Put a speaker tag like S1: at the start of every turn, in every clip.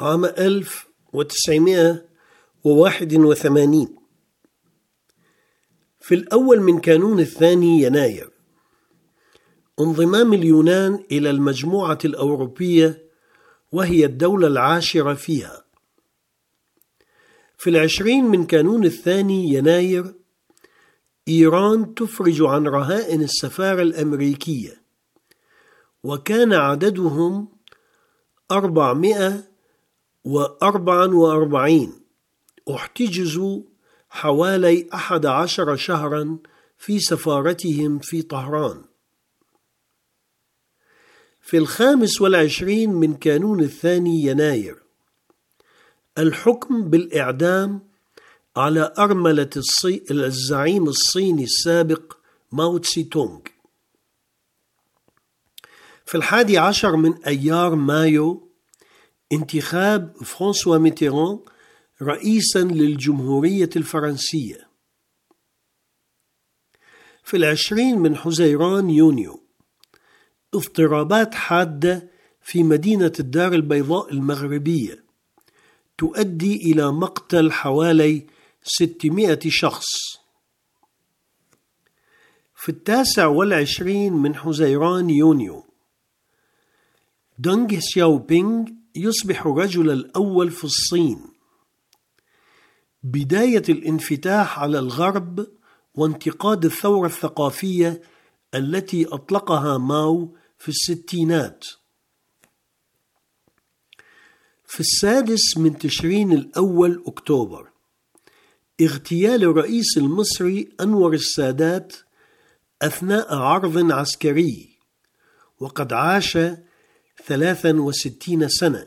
S1: عام 1981. في الأول من كانون الثاني يناير انضمام اليونان إلى المجموعة الأوروبية، وهي الدولة العاشرة فيها. في 20 من كانون الثاني يناير إيران تفرج عن رهائن السفارة الأمريكية، وكان عددهم 444. احتجزوا حوالي 11 شهرا في سفارتهم في طهران. في 25 من كانون الثاني يناير الحكم بالإعدام على أرملة الزعيم الصيني السابق ماو تسي تونغ. في 11 من أيار مايو انتخاب فرانسوا ميتيران رئيسا للجمهورية الفرنسية. في 20 من حزيران يونيو اضطرابات حادة في مدينة الدار البيضاء المغربية تؤدي إلى مقتل حوالي 600 شخص. في 29 من حزيران يونيو دونغ سياو بينغ يصبح الرجل الأول في الصين. بداية الانفتاح على الغرب وانتقاد الثورة الثقافية التي أطلقها ماو في الستينات. في 6 من تشرين الأول أكتوبر اغتيال الرئيس المصري أنور السادات أثناء عرض عسكري، وقد عاش 63 سنة.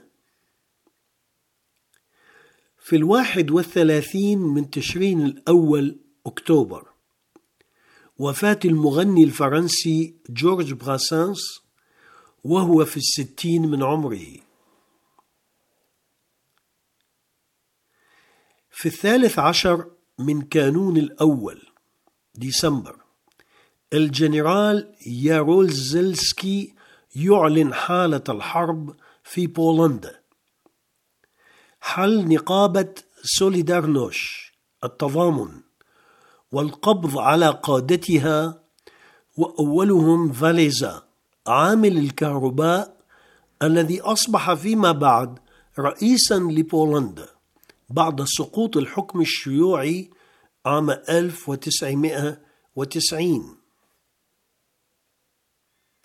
S1: في 31 من تشرين الأول أكتوبر وفاة المغني الفرنسي جورج براسانس وهو في 60 من عمره. في 13 من كانون الأول ديسمبر الجنرال يارولزلسكي يعلن حالة الحرب في بولندا. حل نقابة سوليدارنوش التضامن والقبض على قادتها، وأولهم فاليزا عامل الكهرباء الذي أصبح فيما بعد رئيسا لبولندا بعد سقوط الحكم الشيوعي عام 1990.